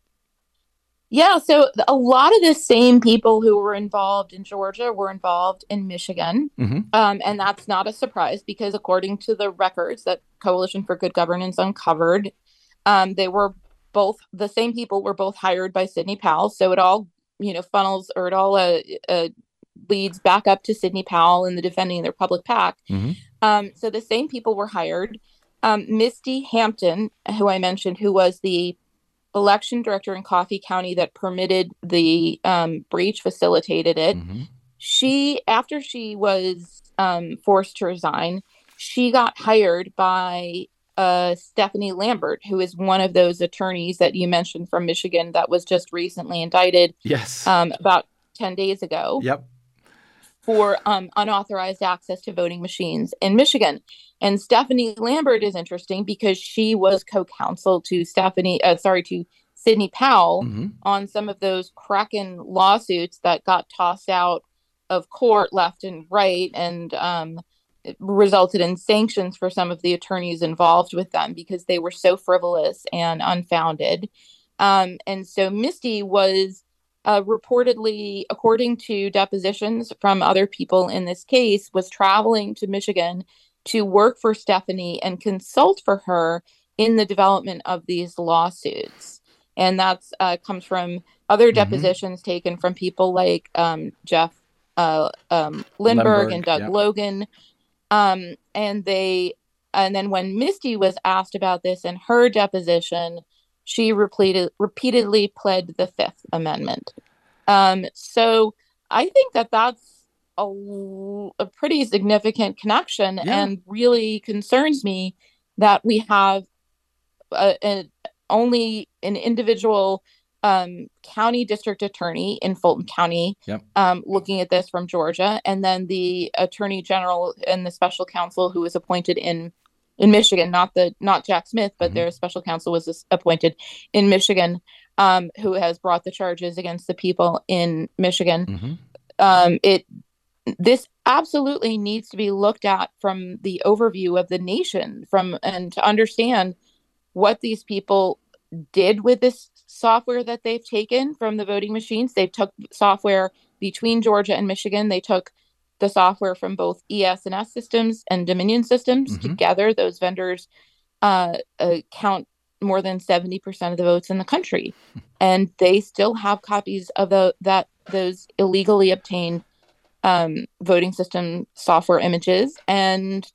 Yeah, so a lot of the same people who were involved in Georgia were involved in Michigan. Mm-hmm. Um, and that's not a surprise because according to the records that Coalition for Good Governance uncovered, um, they were both, the same people were both hired by Sidney Powell. So it all, you know, funnels or it all uh, uh, leads back up to Sidney Powell and the defending their public PAC. Mm-hmm. Um, so the same people were hired. Um, Misty Hampton, who I mentioned, who was the election director in Coffee County that permitted the um, breach, facilitated it. Mm-hmm. She, after she was um, forced to resign, she got hired by uh, Stephanie Lambert, who is one of those attorneys that you mentioned from Michigan that was just recently indicted. Yes. Um, about ten days ago. Yep. For um, unauthorized access to voting machines in Michigan. And Stephanie Lambert is interesting because she was co-counsel to Stephanie, uh, sorry, to Sidney Powell Mm-hmm. on some of those Kraken lawsuits that got tossed out of court left and right and um, it resulted in sanctions for some of the attorneys involved with them because they were so frivolous and unfounded. Um, and so Misty was Uh, reportedly, according to depositions from other people in this case, was traveling to Michigan to work for Stephanie and consult for her in the development of these lawsuits. And that's uh, comes from other Mhm. depositions taken from people like um, Jeff uh, um, Lindbergh, Lindbergh, and Doug yeah. Logan. Um, and they, and then when Misty was asked about this in her deposition, she repeated, repeatedly pled the Fifth Amendment. Um, so I think that that's a, a pretty significant connection Yeah. and really concerns me that we have a, a, only an individual um, county district attorney in Fulton County Yep. um, looking at this from Georgia, and then the attorney general and the special counsel who was appointed in in Michigan, not the not Jack Smith, but Mm-hmm. their special counsel was this- appointed in Michigan, um, who has brought the charges against the people in Michigan. Mm-hmm. Um, it this absolutely needs to be looked at from the overview of the nation, from and to understand what these people did with this software that they've taken from the voting machines. They took software between Georgia and Michigan. They took the software from both E S and S systems and Dominion systems Mhm. together. Those vendors uh, uh, count more than seventy percent of the votes in the country. And they still have copies of the, that those illegally obtained um, voting system software images. And,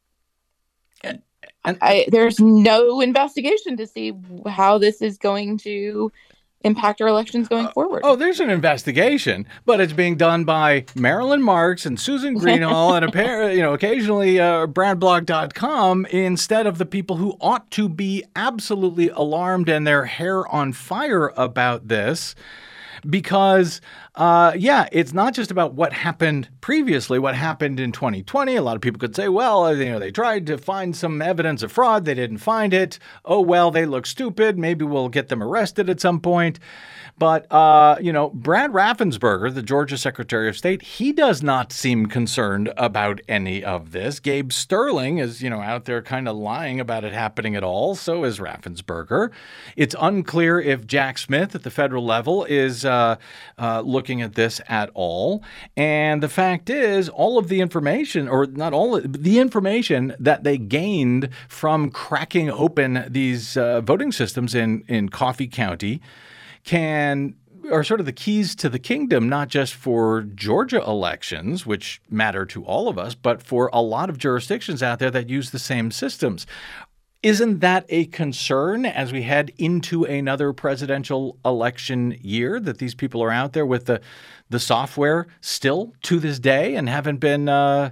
and, and I, there's no investigation to see how this is going to impact our elections going forward. Oh, there's an investigation, but it's being done by Marilyn Marks and Susan Greenhalgh and apparently, you know, occasionally uh, Brad Blog dot com instead of the people who ought to be absolutely alarmed and their hair on fire about this. Because, uh, yeah, it's not just about what happened previously, what happened in twenty twenty. A lot of people could say, well, you know, they tried to find some evidence of fraud. They didn't find it. Oh, well, they look stupid. Maybe we'll get them arrested at some point. But, uh, you know, Brad Raffensperger, the Georgia Secretary of State, he does not seem concerned about any of this. Gabe Sterling is, you know, out there kind of lying about it happening at all. So is Raffensperger. It's unclear if Jack Smith at the federal level is uh, uh, looking at this at all. And the fact is, all of the information, or not all, the information that they gained from cracking open these uh, voting systems in, in Coffee County can are sort of the keys to the kingdom, not just for Georgia elections, which matter to all of us, but for a lot of jurisdictions out there that use the same systems. Isn't that a concern as we head into another presidential election year, that these people are out there with the the software still to this day and haven't been uh,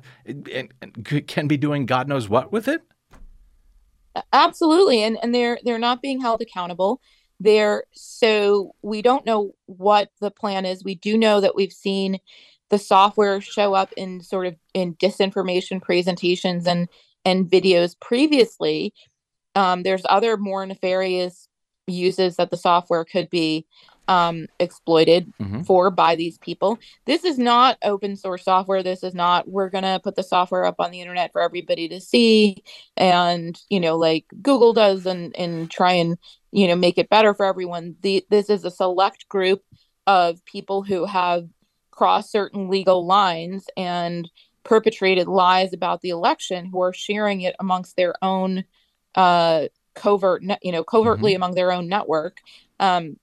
can be doing God knows what with it? Absolutely, and and they're they're not being held accountable. There, so we don't know what the plan is. We do know that we've seen the software show up in sort of in disinformation presentations and and videos previously. Um, there's other more nefarious uses that the software could be um, exploited mm-hmm. for by these people. This is not open source software. This is not, we're going to put the software up on the internet for everybody to see. And, you know, like Google does and, and try and, you know, make it better for everyone. The, this is a select group of people who have crossed certain legal lines and perpetrated lies about the election, who are sharing it amongst their own uh, covert, you know, covertly mm-hmm. among their own network. Um,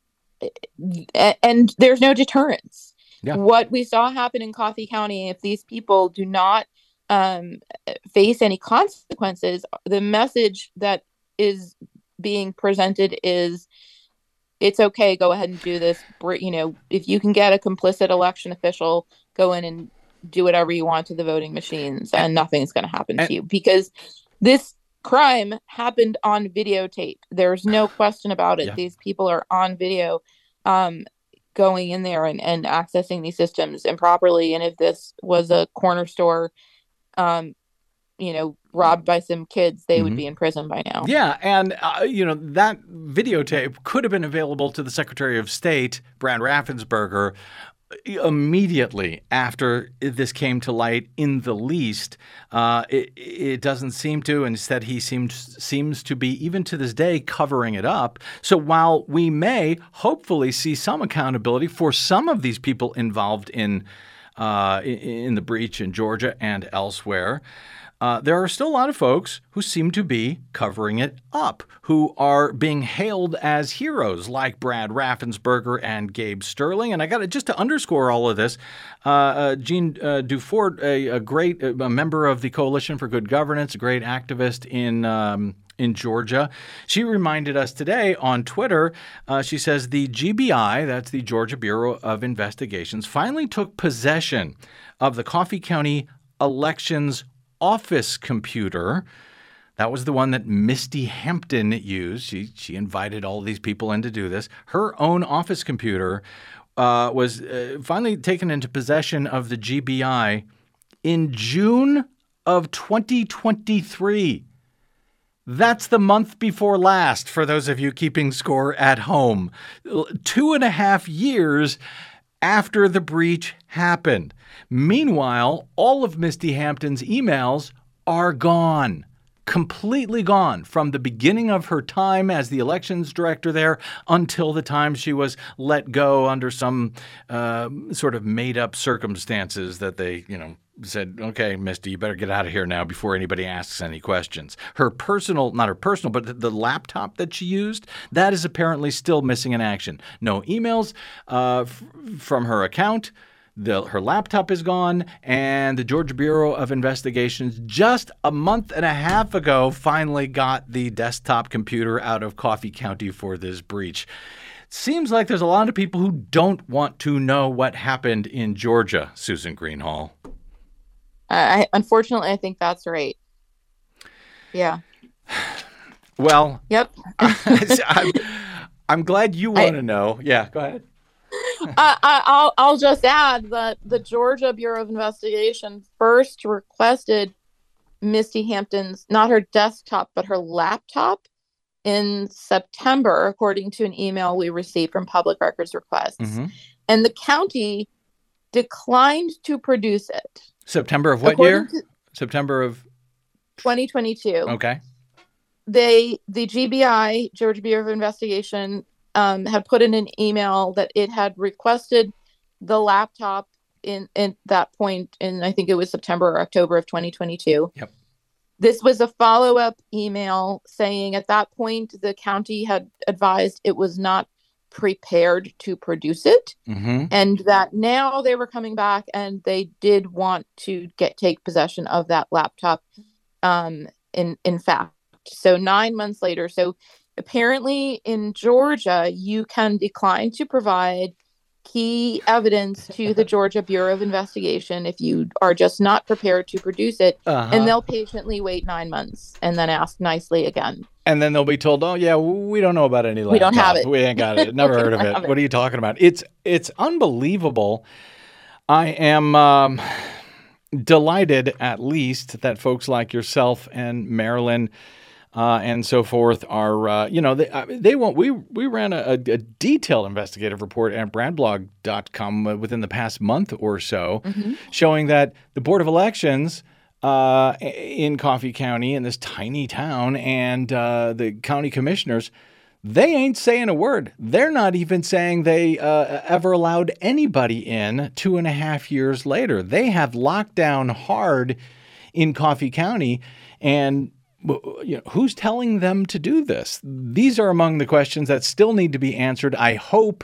and there's no deterrence. Yeah. What we saw happen in Coffee County, if these people do not um, face any consequences, the message that is being presented is, it's okay, go ahead and do this. You know, if you can get a complicit election official, go in and do whatever you want to the voting machines, and nothing's going to happen to you, because this crime happened on videotape. There's no question about it. Yeah. These people are on video um, going in there and, and accessing these systems improperly. And if this was a corner store, um, you know, robbed by some kids, they mm-hmm. would be in prison by now. Yeah. And, uh, you know, that videotape could have been available to the Secretary of State, Brad Raffensperger, immediately after this came to light in the least. Uh, it, it doesn't seem to. Instead, he seems seems to be, even to this day, covering it up. So while we may hopefully see some accountability for some of these people involved in uh, in the breach in Georgia and elsewhere, Uh, there are still a lot of folks who seem to be covering it up, who are being hailed as heroes like Brad Raffensperger and Gabe Sterling. And I got to, just to underscore all of this, uh, uh, Jean uh, Dufort, a, a great a member of the Coalition for Good Governance, a great activist in um, in Georgia, she reminded us today on Twitter, uh, she says the G B I, that's the Georgia Bureau of Investigations, finally took possession of the Coffee County elections office computer. That was the one that Misty Hampton used. She she invited all these people in to do this. Her own office computer uh, was uh, finally taken into possession of the G B I in June of twenty twenty-three. That's the month before last, for those of you keeping score at home. Two and a half years after the breach happened. Meanwhile, all of Misty Hampton's emails are gone, completely gone, from the beginning of her time as the elections director there until the time she was let go under some uh, sort of made-up circumstances that they, you know, said, okay, Misty, you better get out of here now before anybody asks any questions. Her personal, not her personal, but the, the laptop that she used, that is apparently still missing in action. No emails uh, f- from her account. The, her laptop is gone, and the Georgia Bureau of Investigations just a month and a half ago finally got the desktop computer out of Coffee County for this breach. Seems like there's a lot of people who don't want to know what happened in Georgia, Susan Greenhalgh. I, unfortunately, I think that's right. Yeah. Well, yep. I'm, I'm glad you want to know. Yeah, go ahead. I, I, I'll I'll just add that the Georgia Bureau of Investigation first requested Misty Hampton's, not her desktop, but her laptop in September, according to an email we received from Public Records Requests. Mm-hmm. And the county declined to produce it. September of what according year? September of twenty twenty-two. Okay. They, the G B I, Georgia Bureau of Investigation, um, had put in an email that it had requested the laptop in, in that point in, I think it was September or October of twenty twenty-two. Yep. This was a follow-up email saying at that point the county had advised it was not prepared to produce it, mm-hmm. and that now they were coming back and they did want to get take possession of that laptop. Um, in in fact, so nine months later, so apparently in Georgia, you can decline to provide key evidence to the Georgia Bureau of Investigation if you are just not prepared to produce it, uh-huh. and they'll patiently wait nine months and then ask nicely again. And then they'll be told, "Oh yeah, we don't know about any laptop. We don't have it. We ain't got it. Never heard of it. it. What are you talking about?" It's it's unbelievable. I am um, delighted, at least, that folks like yourself and Marilyn. Uh, and so forth are, uh, you know, they, uh, they won't. We we ran a, a detailed investigative report at brad blog dot com within the past month or so, mm-hmm. showing that the Board of Elections uh, in Coffee County, in this tiny town, and uh, the county commissioners, they ain't saying a word. They're not even saying they uh, ever allowed anybody in two and a half years later. They have locked down hard in Coffee County, and you know, who's telling them to do this? These are among the questions that still need to be answered. I hope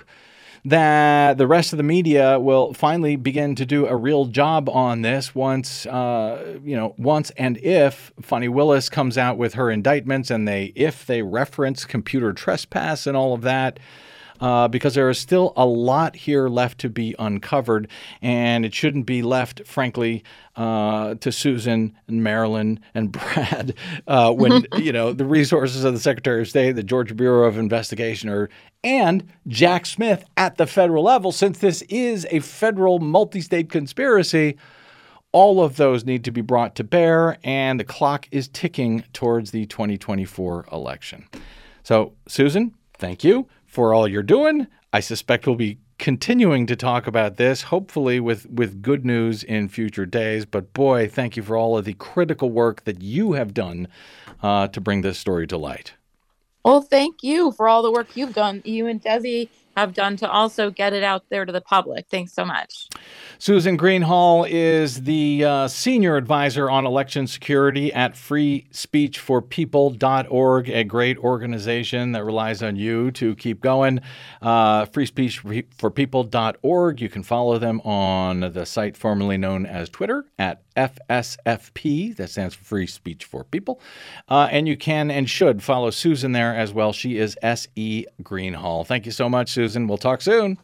that the rest of the media will finally begin to do a real job on this once, uh, you know, once and if Fani Willis comes out with her indictments and they, if they reference computer trespass and all of that. Uh, because there is still a lot here left to be uncovered, and it shouldn't be left, frankly, uh, to Susan and Marilyn and Brad uh, when, you know, the resources of the Secretary of State, the Georgia Bureau of Investigation, are, and Jack Smith at the federal level, since this is a federal multi-state conspiracy. All of those need to be brought to bear, and the clock is ticking towards the twenty twenty-four election. So, Susan, thank you for all you're doing. I suspect we'll be continuing to talk about this, hopefully with, with good news in future days. But boy, thank you for all of the critical work that you have done uh, to bring this story to light. Well, thank you for all the work you've done. You and Desi have done to also get it out there to the public. Thanks so much. Susan Greenhalgh is the uh, senior advisor on election security at free speech for people dot org, a great organization that relies on you to keep going. Uh, free speech for people dot org. You can follow them on the site formerly known as Twitter at F S F P. That stands for Free Speech for People. Uh, and you can and should follow Susan there as well. She is S E Greenhalgh. Thank you so much, Susan. We'll talk soon.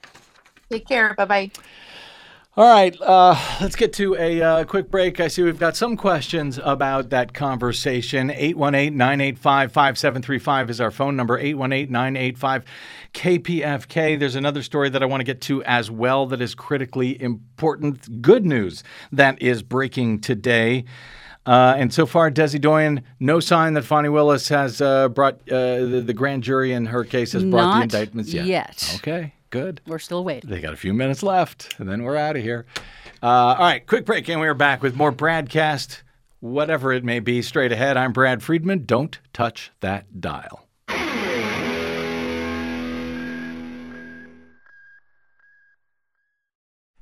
Take care. Bye-bye. All right, uh, let's get to a uh, quick break. I see we've got some questions about that conversation. eight one eight, nine eight five, five seven three five is our phone number, eight one eight, nine eight five, K P F K. There's another story that I want to get to as well that is critically important. Good news that is breaking today. Uh, and so far, Desi Doyen, no sign that Fani Willis has uh, brought, uh, the, the grand jury in her case has brought Not the indictments yet. yet. Okay. Good. We're still waiting. They got a few minutes left, and then we're out of here. Uh, all right, quick break, and we're back with more Bradcast, whatever it may be, straight ahead. I'm Brad Friedman. Don't touch that dial.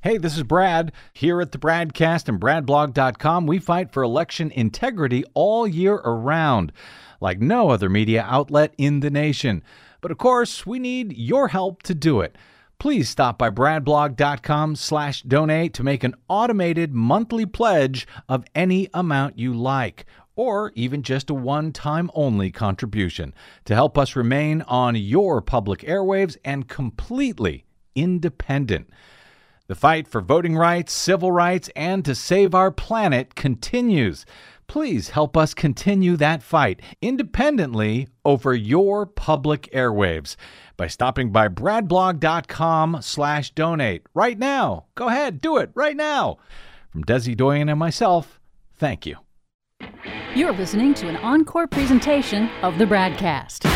Hey, this is Brad. Here at the Bradcast and brad blog dot com, we fight for election integrity all year around, like no other media outlet in the nation. But of course, we need your help to do it. Please stop by brad blog dot com slash donate to make an automated monthly pledge of any amount you like, or even just a one-time only contribution to help us remain on your public airwaves and completely independent. The fight for voting rights, civil rights, and to save our planet continues. Please help us continue that fight independently over your public airwaves by stopping by brad blog dot com slash donate right now. Go ahead, do it right now. From Desi Doyen and myself, thank you. You're listening to an encore presentation of the Bradcast.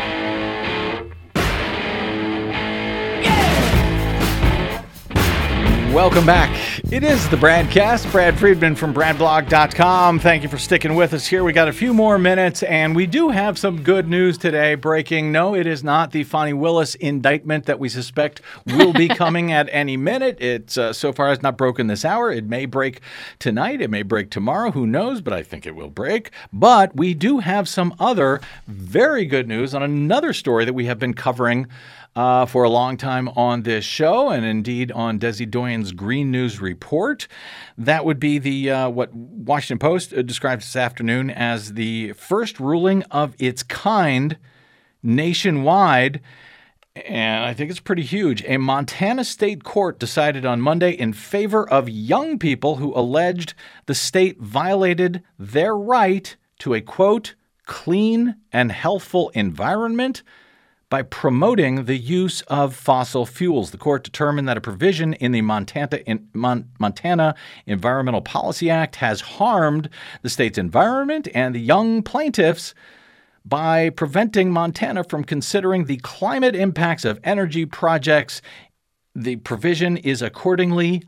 Welcome back. It is the Bradcast. Brad Friedman from brad blog dot com. Thank you for sticking with us here. We got a few more minutes, and we do have some good news today breaking. No, it is not the Fani Willis indictment that we suspect will be coming at any minute. It uh, so far has not broken this hour. It may break tonight. It may break tomorrow. Who knows? But I think it will break. But we do have some other very good news on another story that we have been covering Uh, for a long time on this show, and indeed on Desi Doyen's Green News Report. That would be the uh, what Washington Post uh, describes this afternoon as the first ruling of its kind nationwide. And I think it's pretty huge. A Montana state court decided on Monday in favor of young people who alleged the state violated their right to a, quote, clean and healthful environment by promoting the use of fossil fuels. The court determined that a provision in the Montana, in Mon- Montana Environmental Policy Act has harmed the state's environment and the young plaintiffs by preventing Montana from considering the climate impacts of energy projects. The provision is accordingly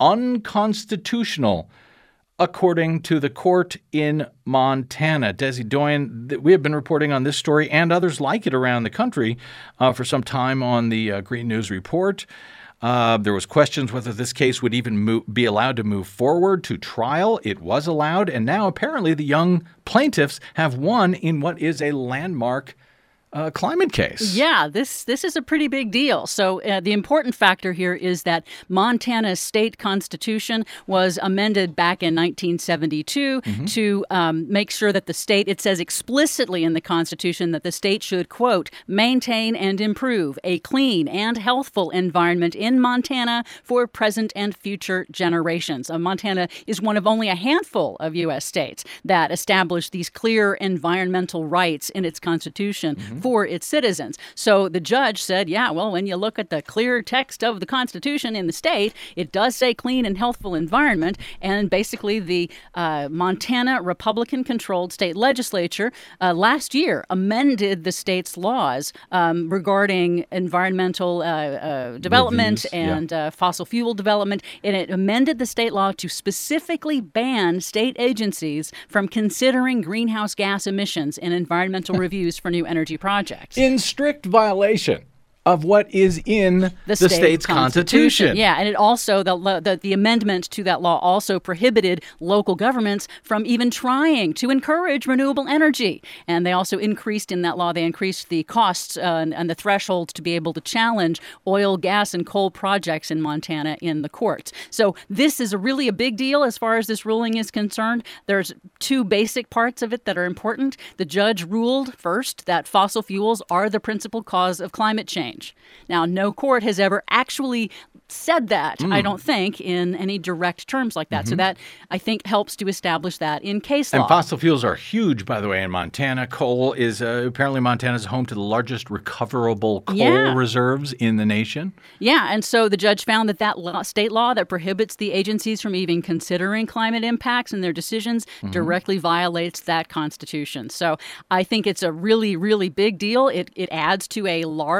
unconstitutional, according to the court in Montana. Desi Doyen, we have been reporting on this story and others like it around the country uh, for some time on the uh, Green News Report. Uh, there was questions whether this case would even move, be allowed to move forward to trial. It was allowed, and now apparently the young plaintiffs have won in what is a landmark Uh, climate case. Yeah, this this is a pretty big deal. So uh, the important factor here is that Montana's state constitution was amended back in nineteen seventy-two mm-hmm. to um, make sure that the state, it says explicitly in the Constitution that the state should, quote, maintain and improve a clean and healthful environment in Montana for present and future generations. Uh, Montana is one of only a handful of U S states that established these clear environmental rights in its constitution mm-hmm. for its citizens. So the judge said, yeah, well, when you look at the clear text of the Constitution in the state, it does say clean and healthful environment. And basically the uh, Montana Republican-controlled state legislature uh, last year amended the state's laws um, regarding environmental uh, uh, development Reviews, and yeah. uh, fossil fuel development. And it amended the state law to specifically ban state agencies from considering greenhouse gas emissions in environmental reviews for new energy projects. Projects. In strict violation of what is in the, the state state's constitution. constitution. Yeah, and it also, the, the the amendment to that law also prohibited local governments from even trying to encourage renewable energy. And they also increased in that law, they increased the costs uh, and, and the thresholds to be able to challenge oil, gas, and coal projects in Montana in the courts. So this is a really a big deal as far as this ruling is concerned. There's two basic parts of it that are important. The judge ruled first that fossil fuels are the principal cause of climate change. Now, no court has ever actually said that, mm. I don't think, in any direct terms like that. Mm-hmm. So that, I think, helps to establish that in case law. And fossil fuels are huge, by the way, in Montana. Coal is, uh, apparently Montana is home to the largest recoverable coal yeah. reserves in the nation. Yeah, and so the judge found that that law, state law that prohibits the agencies from even considering climate impacts in their decisions mm-hmm. directly violates that constitution. So I think it's a really, really big deal. It it adds to a lar- to, to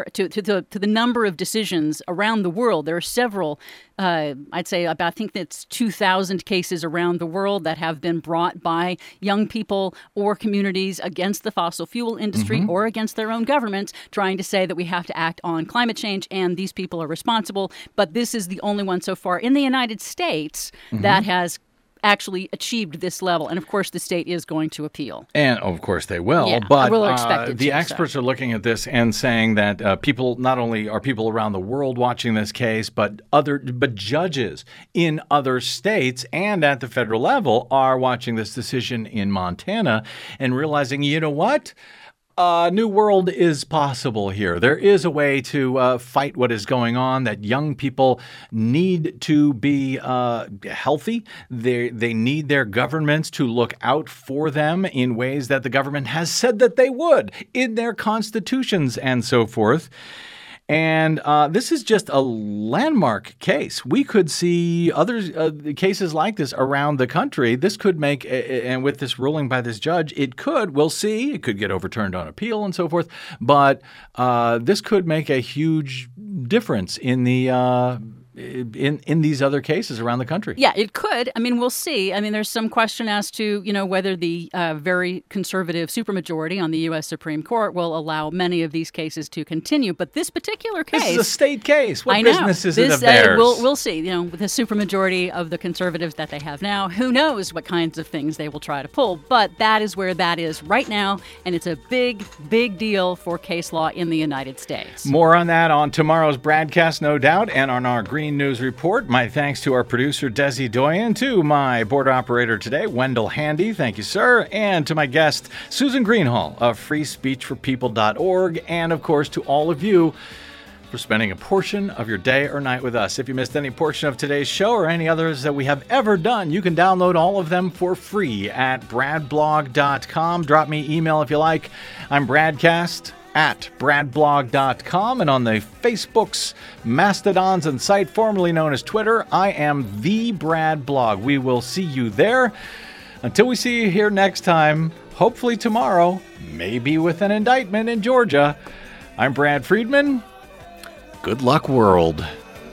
the to the number of decisions around the world, there are several. Uh, I'd say about I think that's two thousand cases around the world that have been brought by young people or communities against the fossil fuel industry Mm-hmm. or against their own governments, trying to say that we have to act on climate change and these people are responsible. But this is the only one so far in the United States Mhm. that has actually achieved this level. And of course, the state is going to appeal. And of course they will, Yeah, but we'll uh, expect it the to, experts are looking at this and saying that uh, people, not only are people around the world watching this case, but other, but judges in other states and at the federal level are watching this decision in Montana and realizing, you know what? A new world is possible here. There is a way to uh, fight what is going on, that young people need to be uh, healthy. They, they need their governments to look out for them in ways that the government has said that they would in their constitutions and so forth. And uh, this is just a landmark case. We could see other uh, cases like this around the country. This could make, and with this ruling by this judge, it could, we'll see, it could get overturned on appeal and so forth. But uh, this could make a huge difference in the uh, in in these other cases around the country. Yeah, it could. I mean, we'll see. I mean, there's some question as to, you know, whether the uh, very conservative supermajority on the U S Supreme Court will allow many of these cases to continue. But this particular case... This is a state case. What I know. business is this, it of theirs? Uh, we'll, we'll see. You know, with the supermajority of the conservatives that they have now, who knows what kinds of things they will try to pull. But that is where that is right now. And it's a big, big deal for case law in the United States. More on that on tomorrow's broadcast, no doubt, and on our Green News Report. My thanks to our producer, Desi Doyen, to my board operator today, Wendell Handy. Thank you, sir. And to my guest, Susan Greenhalgh of free speech for people dot org. And, of course, to all of you for spending a portion of your day or night with us. If you missed any portion of today's show or any others that we have ever done, you can download all of them for free at brad blog dot com. Drop me email if you like. I'm Bradcast at brad blog dot com, and on the Facebooks, Mastodons, and site formerly known as Twitter, I am the Brad Blog. We will see you there. Until we see you here next time, hopefully tomorrow, maybe with an indictment in Georgia, I'm Brad Friedman. Good luck, world.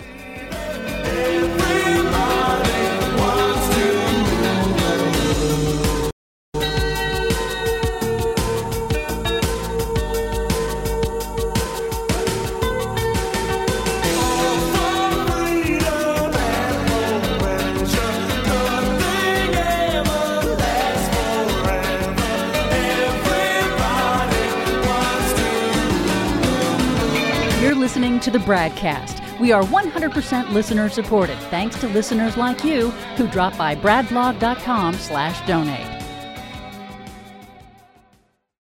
Listening to the Bradcast. We are one hundred percent listener supported, thanks to listeners like you who drop by brad blog dot com slash donate.